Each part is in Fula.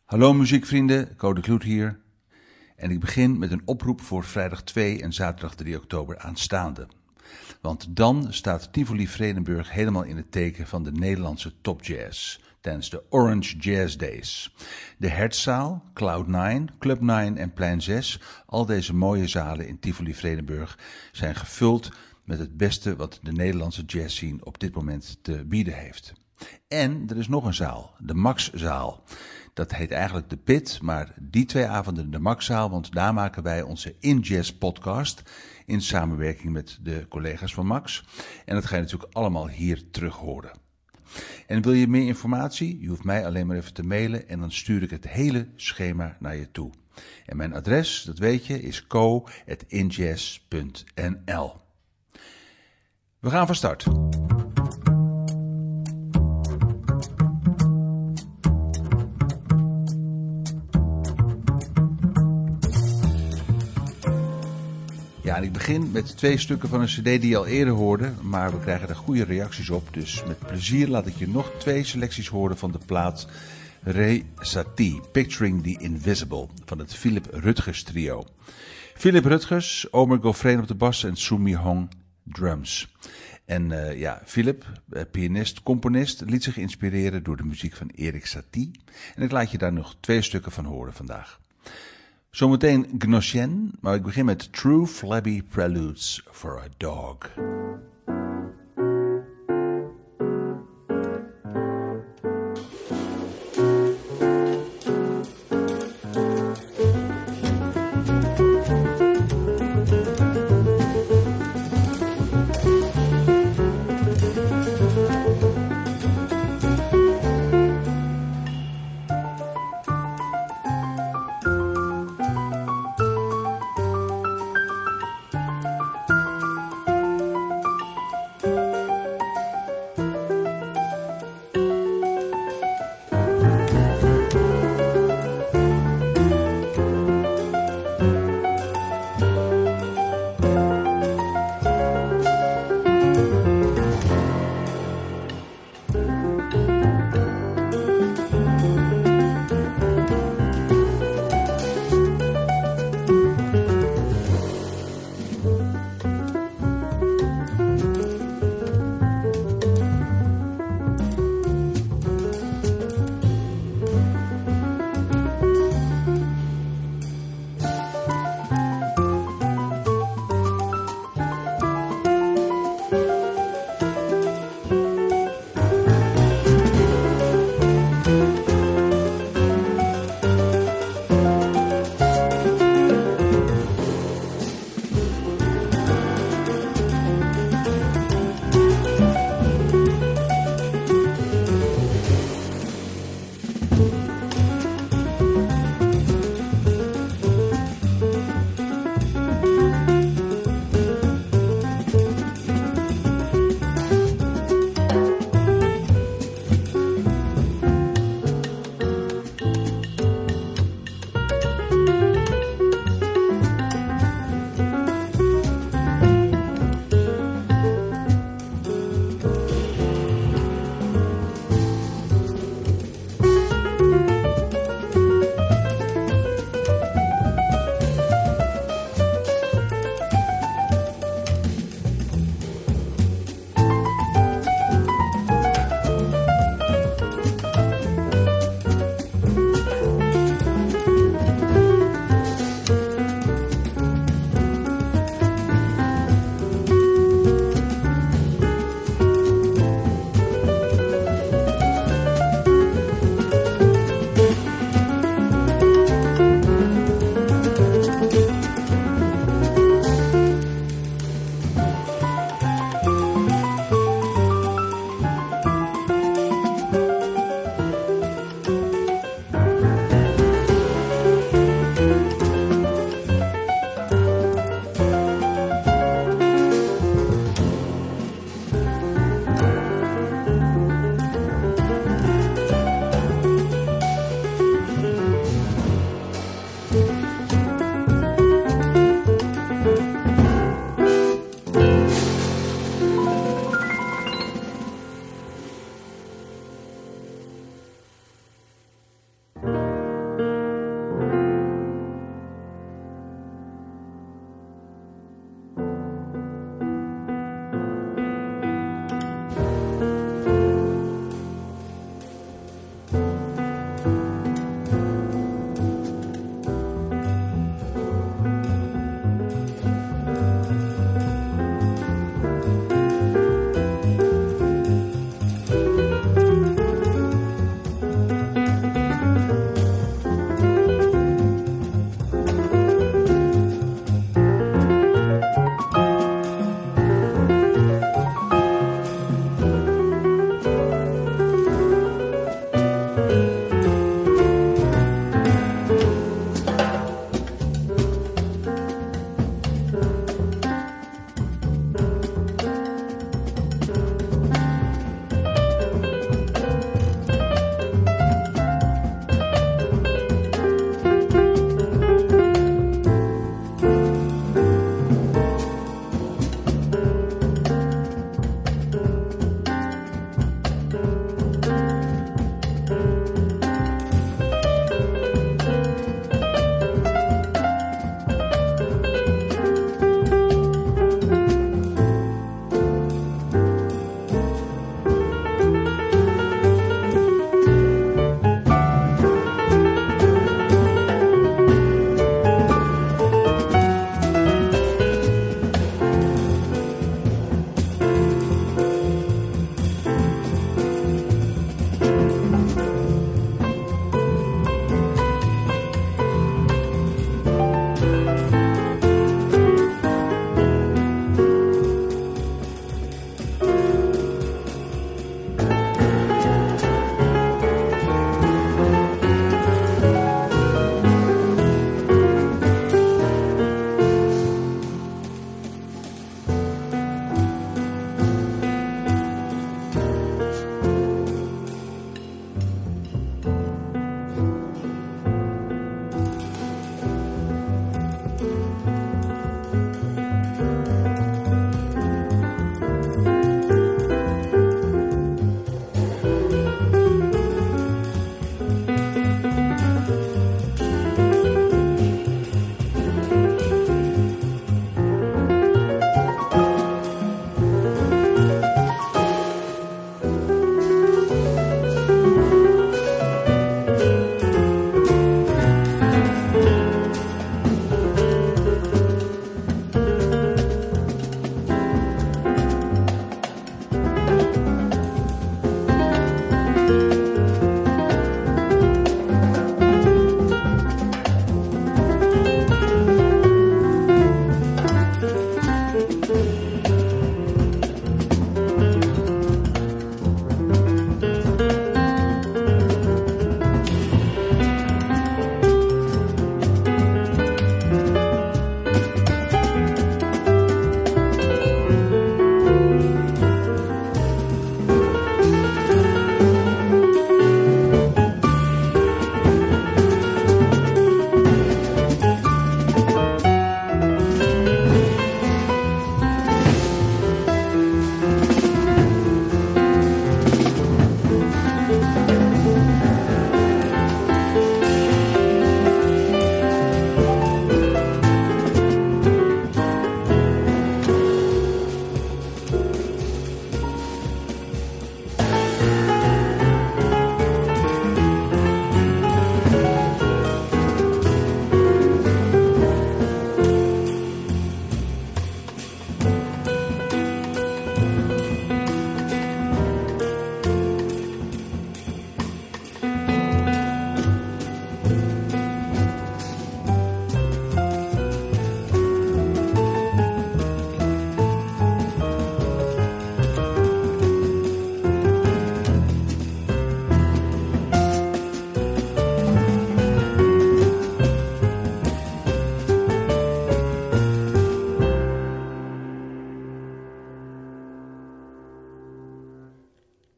Hallo muziekvrienden, Code Kloet hier. En ik begin met een oproep voor vrijdag 2 en zaterdag 3 oktober aanstaande. Want dan staat Tivoli Vredenburg helemaal in het teken van de Nederlandse topjazz tijdens de Orange Jazz Days. De Hertzzaal, Cloud9, Club 9 en Plein 6, al deze mooie zalen in Tivoli Vredenburg zijn gevuld met het beste wat de Nederlandse jazzscene op dit moment te bieden heeft. En er is nog een zaal, de Maxzaal. Dat heet eigenlijk de Pit, maar die 2 avonden de Maxzaal, want daar maken wij onze In Jazz podcast in samenwerking met de collega's van Max. En dat ga je natuurlijk allemaal hier terug horen. En wil je meer informatie? Je hoeft mij alleen maar even te mailen en dan stuur ik het hele schema naar je toe. En mijn adres, dat weet je, is co@injazz.nl. We gaan van start. Ja, en ik begin met 2 stukken van een cd die je al eerder hoorde, maar we krijgen er goede reacties op. Dus met plezier laat ik je nog 2 selecties horen van de plaat Re Satie, Picturing the Invisible, van het Philip Rutgers trio. Philip Rutgers, Omer Gauffreen op de bas en Sumi Hong drums. En Philip, pianist, componist, liet zich inspireren door de muziek van Erik Satie. En ik laat je daar nog 2 stukken van horen vandaag. Zometeen Gnosienne, maar ik begin met True Flabby Preludes for a Dog.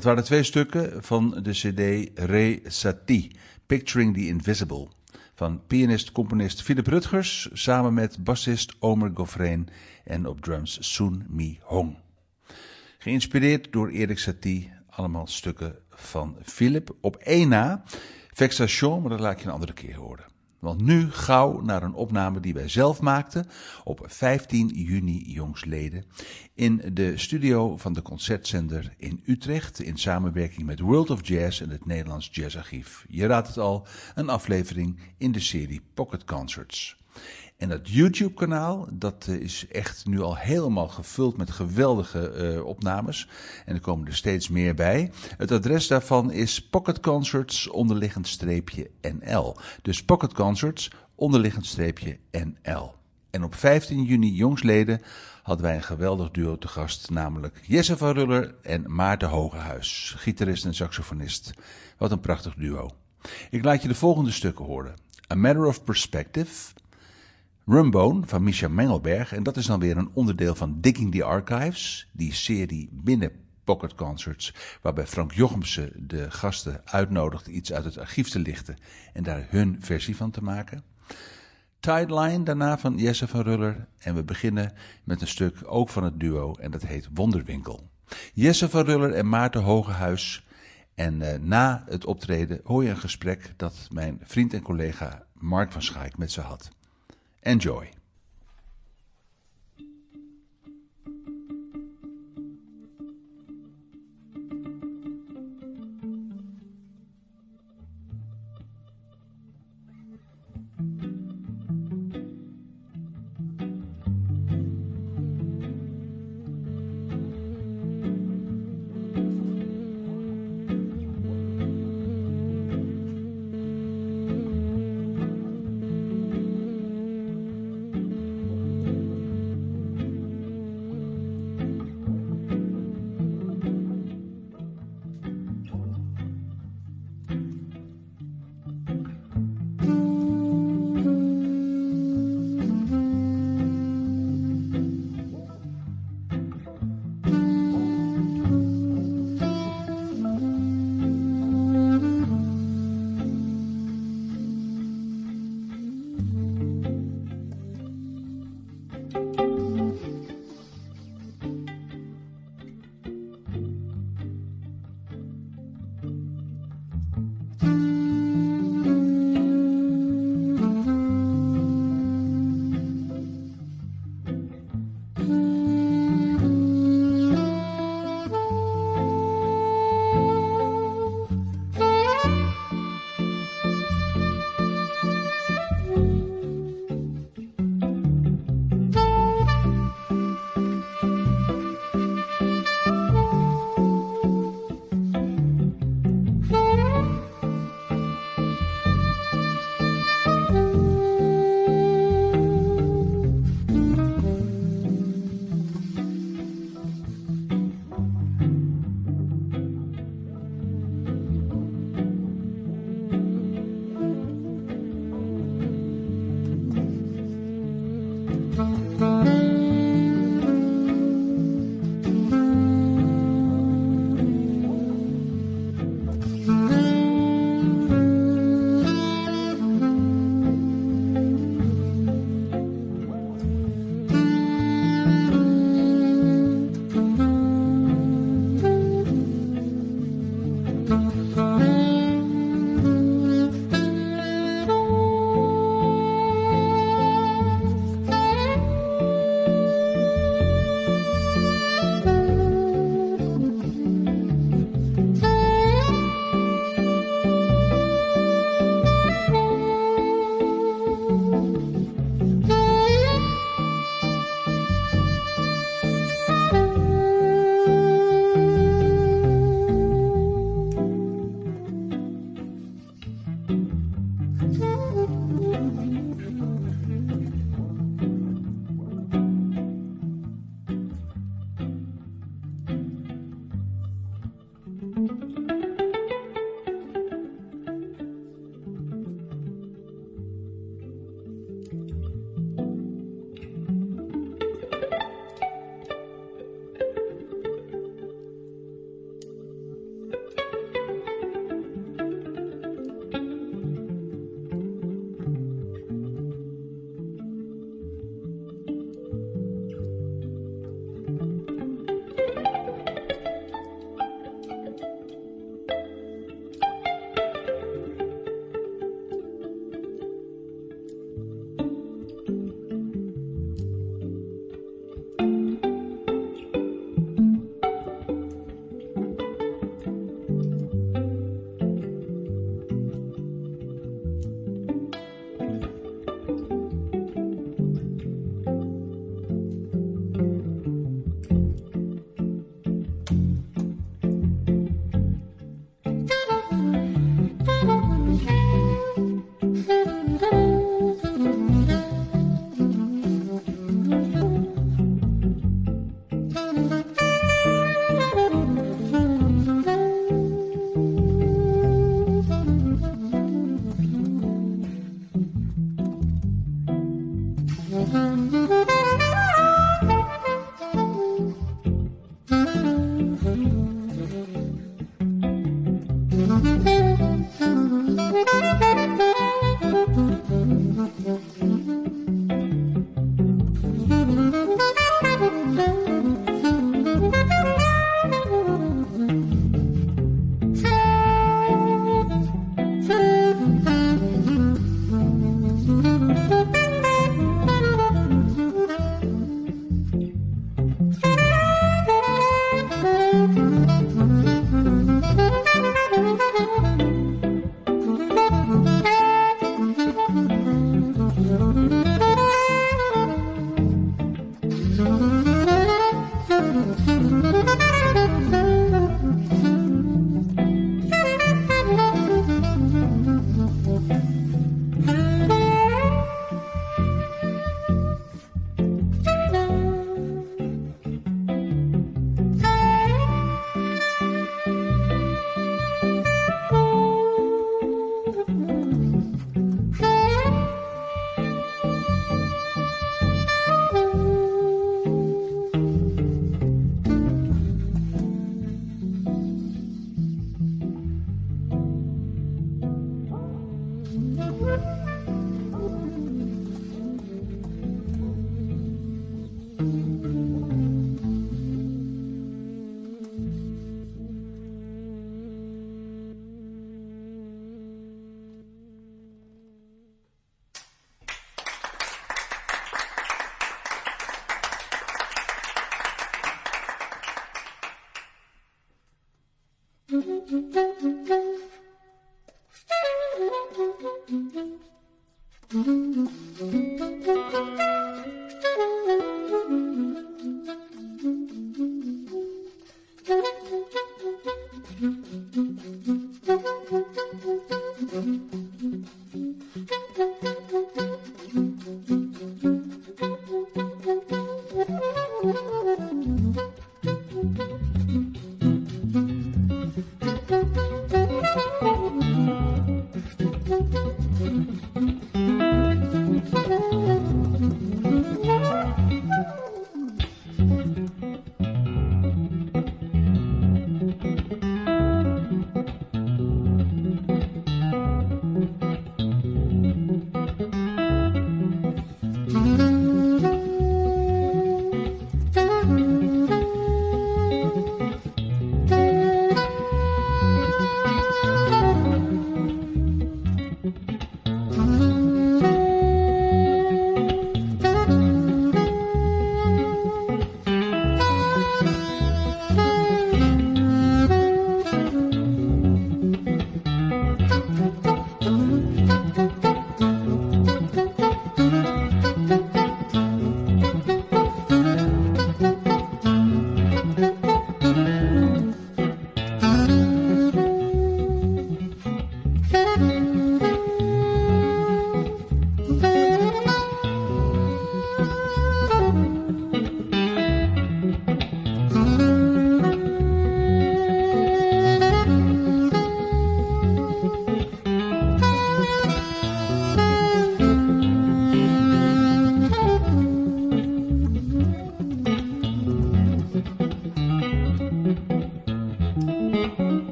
Dat waren 2 stukken van de cd Re Satie, Picturing the Invisible, van pianist-componist Philip Rutgers samen met bassist Omer Gauffreen en op drums Soon Mi Hong. Geïnspireerd door Erik Satie, allemaal stukken van Philip. Op één na, Vexation, maar dat laat ik je een andere keer horen. Want nu gauw naar een opname die wij zelf maakten op 15 juni jongstleden in de studio van de Concertzender in Utrecht in samenwerking met World of Jazz en het Nederlands Jazzarchief. Je raadt het al, een aflevering in de serie Pocket Concerts. En dat YouTube-kanaal, dat is echt nu al helemaal gevuld met geweldige opnames. En er komen er steeds meer bij. Het adres daarvan is pocketconcerts_NL. Dus pocketconcerts_NL. En op 15 juni jongstleden hadden wij een geweldig duo te gast, namelijk Jesse van Ruller en Maarten Hogehuis, gitarist en saxofonist. Wat een prachtig duo. Ik laat je de volgende stukken horen. A Matter of Perspective, Rumbone van Misha Mengelberg, en dat is dan weer een onderdeel van Digging the Archives, die serie binnen Pocket Concerts, waarbij Frank Jochemsen de gasten uitnodigt iets uit het archief te lichten en daar hun versie van te maken. Tideline daarna van Jesse van Ruller en we beginnen met een stuk ook van het duo en dat heet Wonderwinkel. Jesse van Ruller en Maarten Hogehuis en na het optreden hoor je een gesprek dat mijn vriend en collega Mark van Schaik met ze had. Enjoy.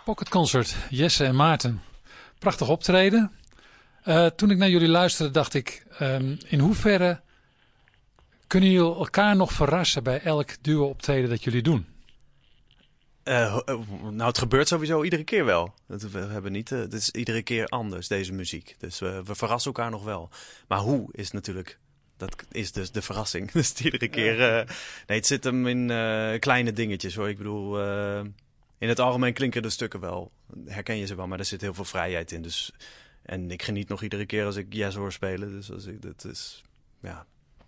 Pocket Concert, Jesse en Maarten. Prachtig optreden. Toen ik naar jullie luisterde dacht ik, in hoeverre kunnen jullie elkaar nog verrassen bij elk duo optreden dat jullie doen? Nou, het gebeurt sowieso iedere keer wel. We hebben niet, het is iedere keer anders, deze muziek. Dus we verrassen elkaar nog wel. Maar hoe is natuurlijk, dat is dus de verrassing. Dus iedere keer, nee, het zit hem in kleine dingetjes hoor. Ik bedoel, in het algemeen klinken de stukken wel. Herken je ze wel, maar er zit heel veel vrijheid in. Dus, en ik geniet nog iedere keer als ik Yes hoor spelen. Dus als ik, dat is, ja...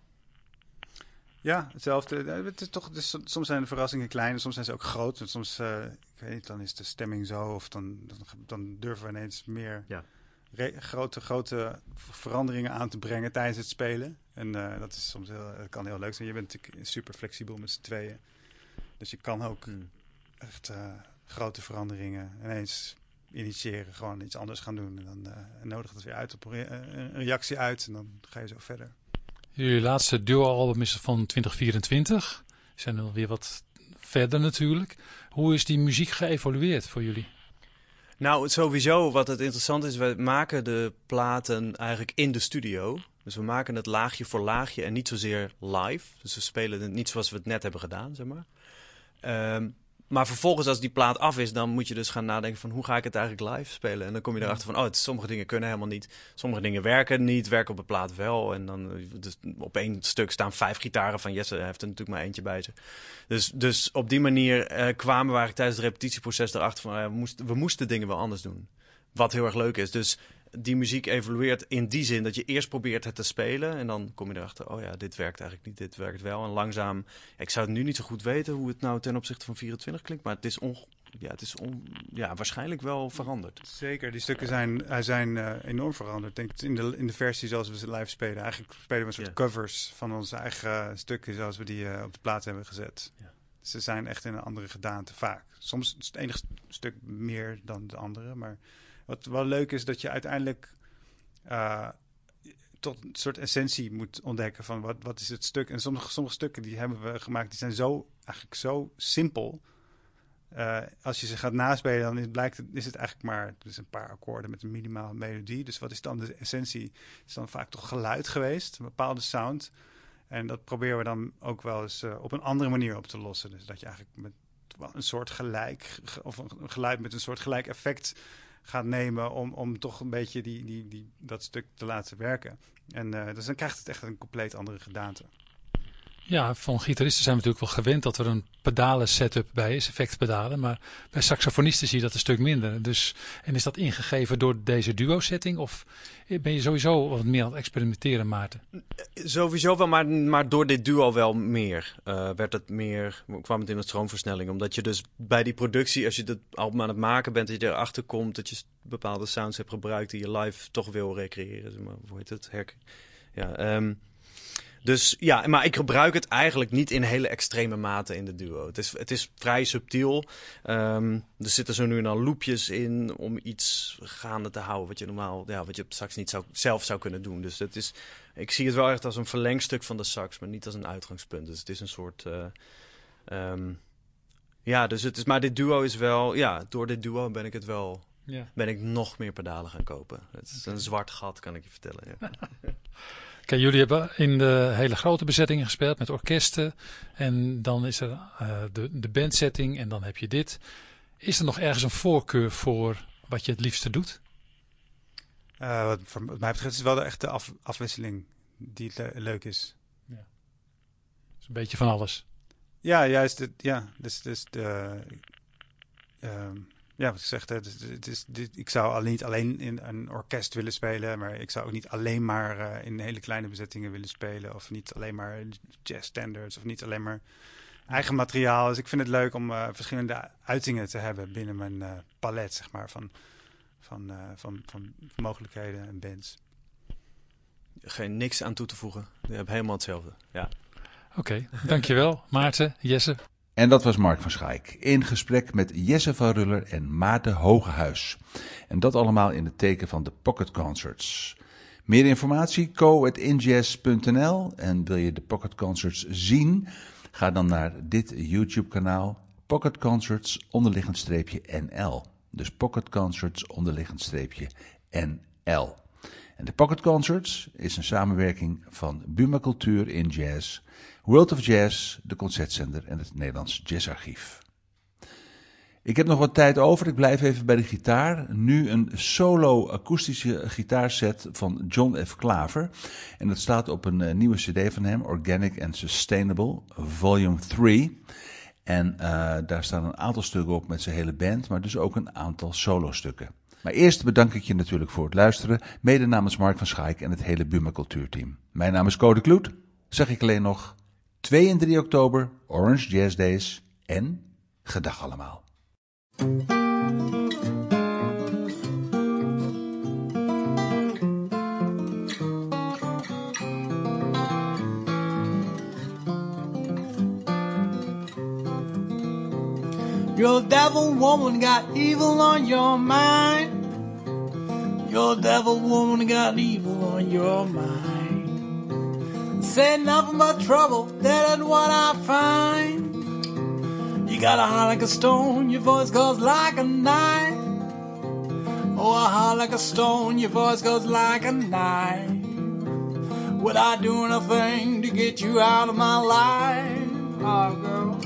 Ja, hetzelfde. Het is toch, dus soms zijn de verrassingen klein, soms zijn ze ook groot. En soms, ik weet niet, dan is de stemming zo, of dan durven we ineens meer grote veranderingen aan te brengen tijdens het spelen. En dat is soms dat kan heel leuk zijn. Je bent natuurlijk super flexibel met z'n tweeën. Dus je kan ook echt grote veranderingen ineens initiëren, gewoon iets anders gaan doen. En dan nodigt het weer uit op een reactie uit en dan ga je zo verder. Jullie laatste duo-album is van 2024. We zijn alweer wat verder natuurlijk. Hoe is die muziek geëvolueerd voor jullie? Nou, sowieso wat het interessant is, we maken de platen eigenlijk in de studio. Dus we maken het laagje voor laagje en niet zozeer live. Dus we spelen het niet zoals we het net hebben gedaan, zeg maar. Maar vervolgens als die plaat af is, dan moet je dus gaan nadenken van hoe ga ik het eigenlijk live spelen? En dan kom je erachter van, sommige dingen kunnen helemaal niet. Sommige dingen werken niet, werken op de plaat wel. En dan dus op één stuk staan 5 gitaren van Jesse, hij heeft er natuurlijk maar eentje bij zich. Dus op die manier kwamen we eigenlijk tijdens het repetitieproces erachter van, we moesten dingen wel anders doen. Wat heel erg leuk is. Dus die muziek evolueert in die zin dat je eerst probeert het te spelen. En dan kom je erachter, dit werkt eigenlijk niet, dit werkt wel. En langzaam, ik zou het nu niet zo goed weten hoe het nou ten opzichte van 24 klinkt. Maar het is waarschijnlijk wel veranderd. Zeker, die stukken zijn enorm veranderd. Ik denk in de versie zoals we ze live spelen. Eigenlijk spelen we een soort covers van onze eigen stukken zoals we die op de plaat hebben gezet. Ja. Ze zijn echt in een andere gedaante vaak. Soms is het ene stuk meer dan de andere, maar... Wat wel leuk is, dat je uiteindelijk tot een soort essentie moet ontdekken van wat is het stuk. En sommige stukken die hebben we gemaakt, die zijn eigenlijk zo simpel. Als je ze gaat naspelen, dan is het eigenlijk maar een paar akkoorden met een minimale melodie. Dus wat is dan de essentie? Is dan vaak toch geluid geweest, een bepaalde sound. En dat proberen we dan ook wel eens op een andere manier op te lossen. Dus dat je eigenlijk met een soort gelijk, of een geluid met een soort gelijk effect gaat nemen om toch een beetje dat stuk te laten werken. En dus dan krijgt het echt een compleet andere gedaante. Ja, van gitaristen zijn we natuurlijk wel gewend dat er een pedalen setup bij is, effectpedalen. Maar bij saxofonisten zie je dat een stuk minder. Dus, en is dat ingegeven door deze duo-setting? Of ben je sowieso wat meer aan het experimenteren, Maarten? Sowieso wel, maar door dit duo wel meer. Kwam het in een stroomversnelling. Omdat je dus bij die productie, als je het album aan het maken bent, dat je erachter komt dat je bepaalde sounds hebt gebruikt die je live toch wil recreëren. Zeg maar, hoe heet het? Dus ja, maar ik gebruik het eigenlijk niet in hele extreme mate in de duo. Het is vrij subtiel. Er zitten zo nu en dan loopjes in om iets gaande te houden wat je normaal, wat je straks niet zelf zou kunnen doen. Dus ik zie het wel echt als een verlengstuk van de sax, maar niet als een uitgangspunt. Dus het is een soort, maar dit duo is wel, door dit duo ben ik het wel, ben ik nog meer pedalen gaan kopen. Het is een zwart gat, kan ik je vertellen. Ja. Kijk, jullie hebben in de hele grote bezettingen gespeeld met orkesten. En dan is er de bandsetting en dan heb je dit. Is er nog ergens een voorkeur voor wat je het liefste doet? Wat mij betreft is wel echt de afwisseling die leuk is. Ja. Dus een beetje van alles. Ja, juist. Wat ik zeg, ik zou niet alleen in een orkest willen spelen, maar ik zou ook niet alleen maar in hele kleine bezettingen willen spelen, of niet alleen maar jazz standards, of niet alleen maar eigen materiaal. Dus ik vind het leuk om verschillende uitingen te hebben binnen mijn palet, zeg maar, van mogelijkheden en bands. Geen niks aan toe te voegen. Je hebt helemaal hetzelfde. Ja. Oké, dankjewel Maarten, Jesse. En dat was Mark van Schaik in gesprek met Jesse van Ruller en Maarten Hogehuis. En dat allemaal in het teken van de Pocket Concerts. Meer informatie, co@injazz.nl. En wil je de Pocket Concerts zien? Ga dan naar dit YouTube kanaal, Pocket Concerts _NL. Dus Pocket Concerts onderliggend streepje NL. En de Pocket Concerts is een samenwerking van Buma Cultuur in Jazz, World of Jazz, de Concertzender en het Nederlands Jazzarchief. Ik heb nog wat tijd over, ik blijf even bij de gitaar. Nu een solo akoestische gitaarset van John F. Klaver. En dat staat op een nieuwe cd van hem, Organic and Sustainable, volume 3. En daar staan een aantal stukken op met zijn hele band, maar dus ook een aantal solostukken. Maar eerst bedank ik je natuurlijk voor het luisteren, mede namens Mark van Schaik en het hele Buma Cultuurteam. Mijn naam is Code Kloet, zeg ik alleen nog 2 en 3 oktober, Orange Jazz Days en gedag allemaal. Your devil woman got evil on your mind. Your devil woman got evil on your mind. Say nothing but trouble, that is what I find. You got a heart like a stone, your voice goes like a knife. Oh, a heart like a stone, your voice goes like a knife. Without doing a thing to get you out of my life. Oh, girl.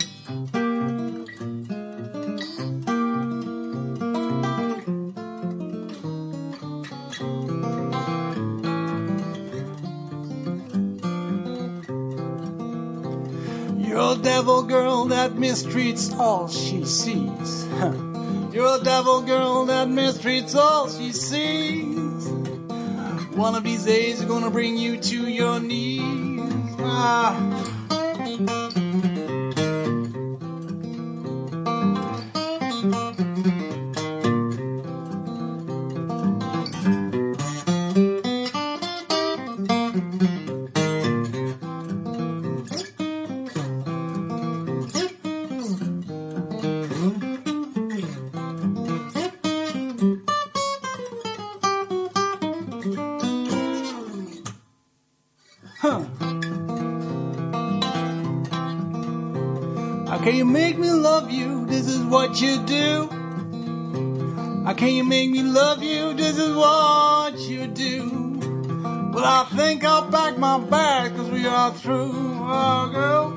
You're a devil girl that mistreats all she sees. You're a devil girl that mistreats all she sees. One of these days is gonna bring you to your knees. How can you make me love you? This is what you do. How can you make me love you? This is what you do. Well, I think I'll pack my bag 'cause we are through. Oh, girl.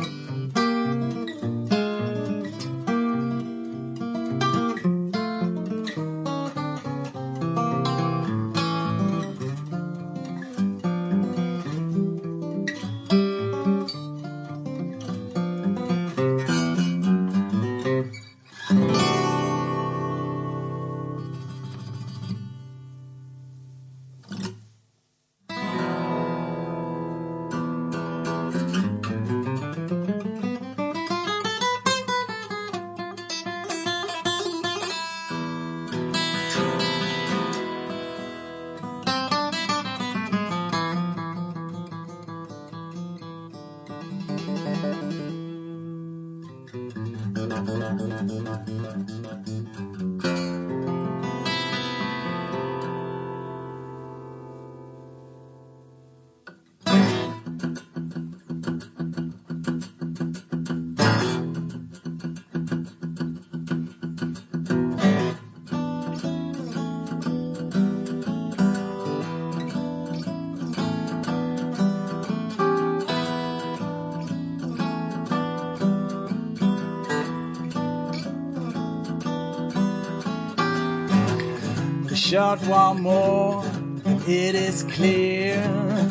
Shot one more, it is clear.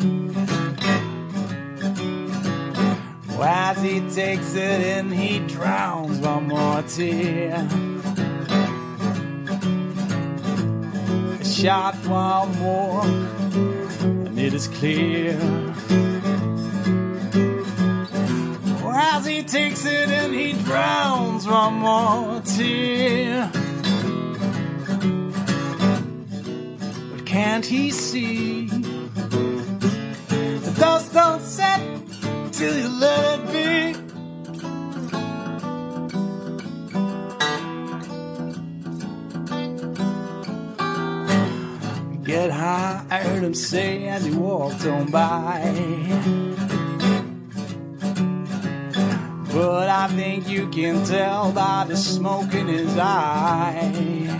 As he takes it in, he drowns one more tear. Shot one more, and it is clear. As he takes it in, he drowns one more tear. Can't he see the dust don't set till you let it be? Get high, I heard him say as he walked on by. but I think you can tell by the smoke in his eye.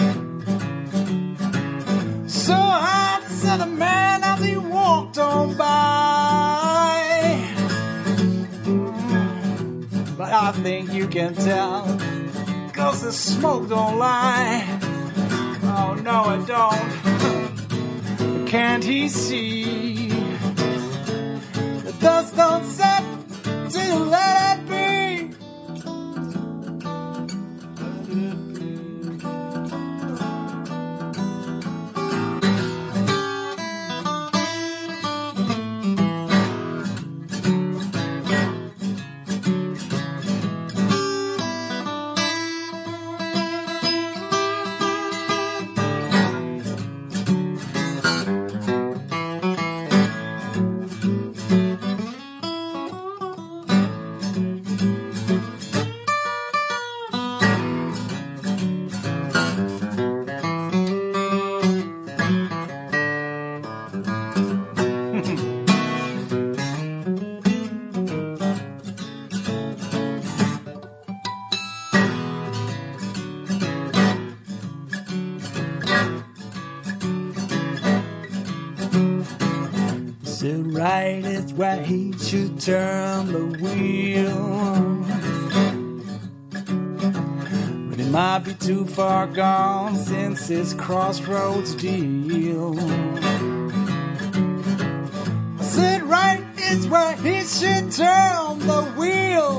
So I said the man as he walked on by, but I think you can tell, 'cause the smoke don't lie. Oh no it don't. Can't he see? The dust don't set till you let it be. Right is where he should turn the wheel, but it might be too far gone since his crossroads deal. I said right is where he should turn the wheel,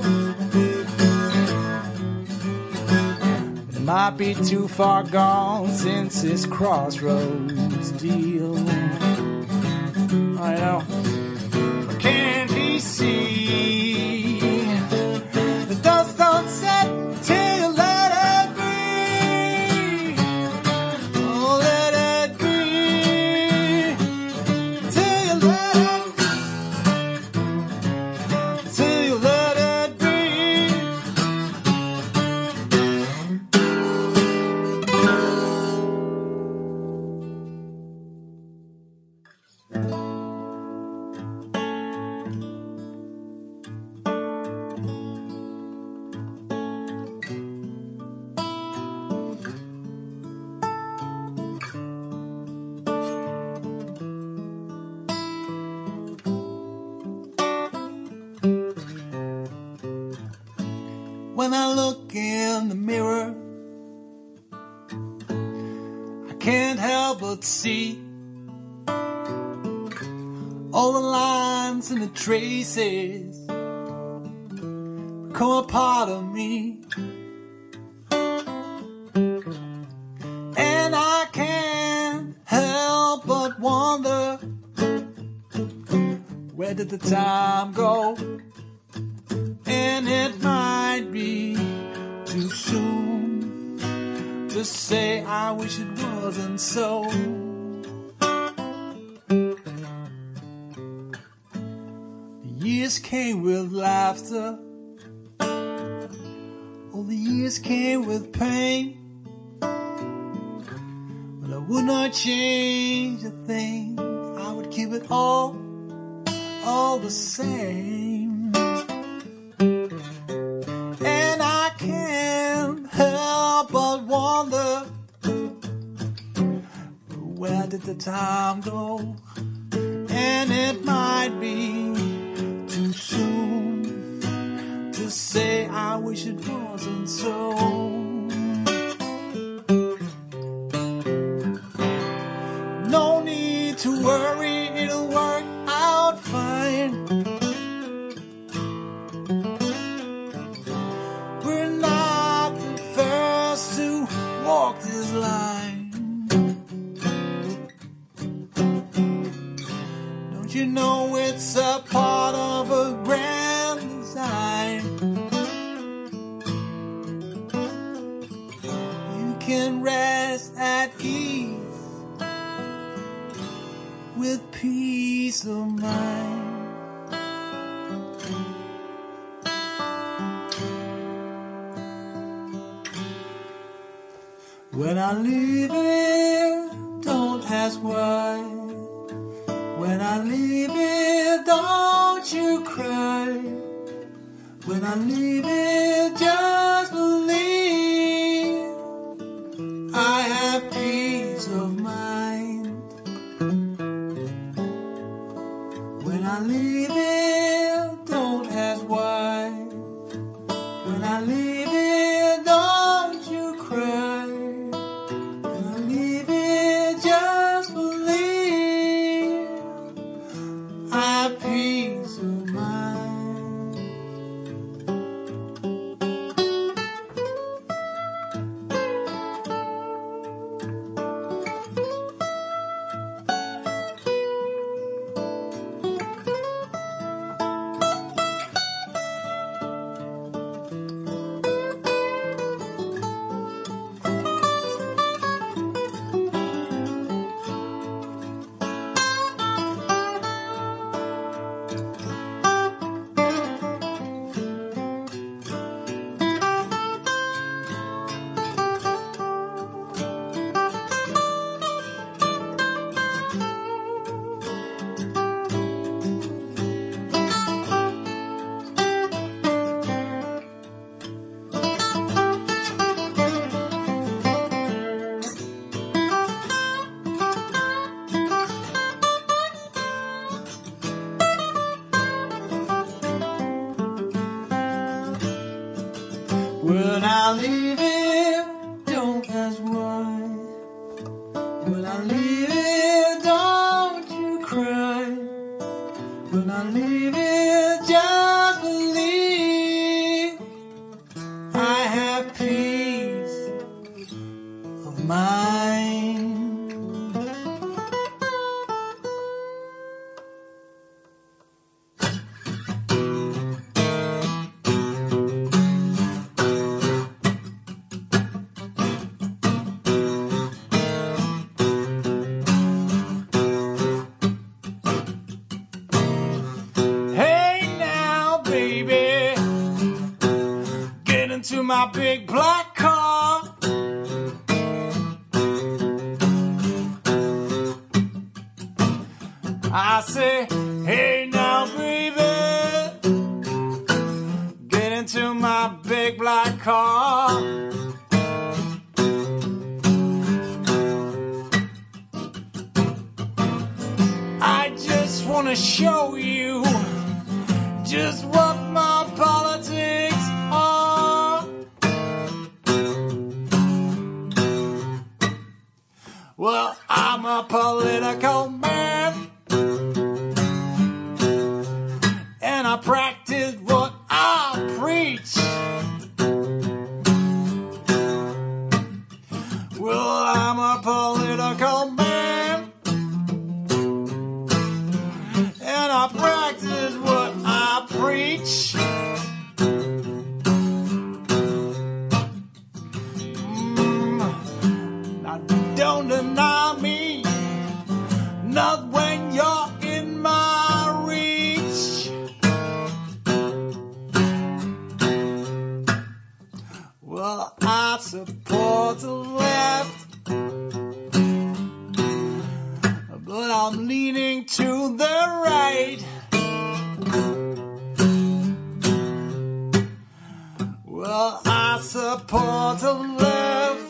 but it might be too far gone since his crossroads deal. I know. Can't he see? The dust don't set till you let it be. Oh, let it be. Till you let it be. Till you let it be. When I look in the mirror, I can't help but see all the lines and the traces become a part of me. And I can't help but wonder, where did the time go? And it might be too soon to say I wish it wasn't so. The years came with laughter, all the years came with pain, but I would not change a thing. I would keep it all the same. But wonder, where did the time go? And it might be too soon to say I wish it wasn't so. No need to worry, it'll work out fine. We're not the first to walk this line. Don't you know it's a part of a grand design? You can rest at ease with peace of mind. When I leave here, don't ask why. When I leave here, don't you cry. When I leave it, just believe I have peace of mind. When I leave it, don't ask why. When I leave it, don't you cry. When I leave it, just believe I have peace of mind. When I leave it, don't ask why. When I leave it, don't you cry. When I leave it, just believe I have peace of mind. My big black car. I say, hey now baby, get into my big black car. I just wanna show you just what my politics are. Well, I'm a political man, and I practice what I preach. Well, I'm a political man, and I practice what I preach. Don't deny me, not when you're in my reach. Well, I support the left, but I'm leaning to the right. Well, I support the left,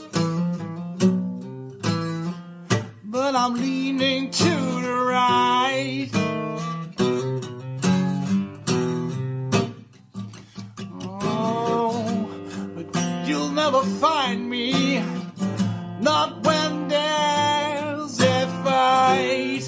but I'm leaning to the right. Oh, but you'll never find me, not when there's a fight.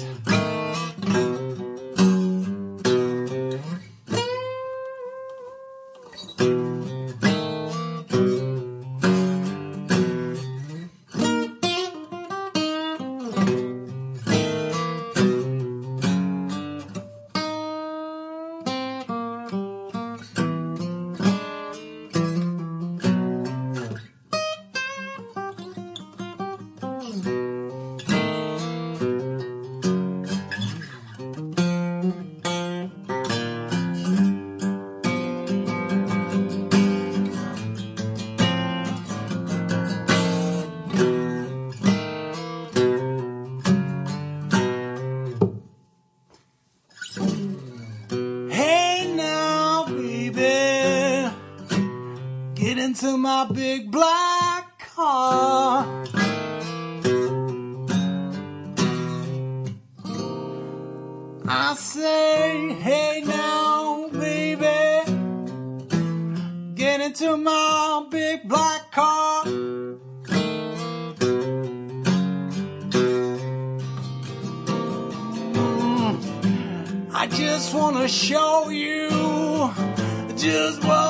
into my big black car. I say, hey now, baby, get into my big black car. I just wanna show you just what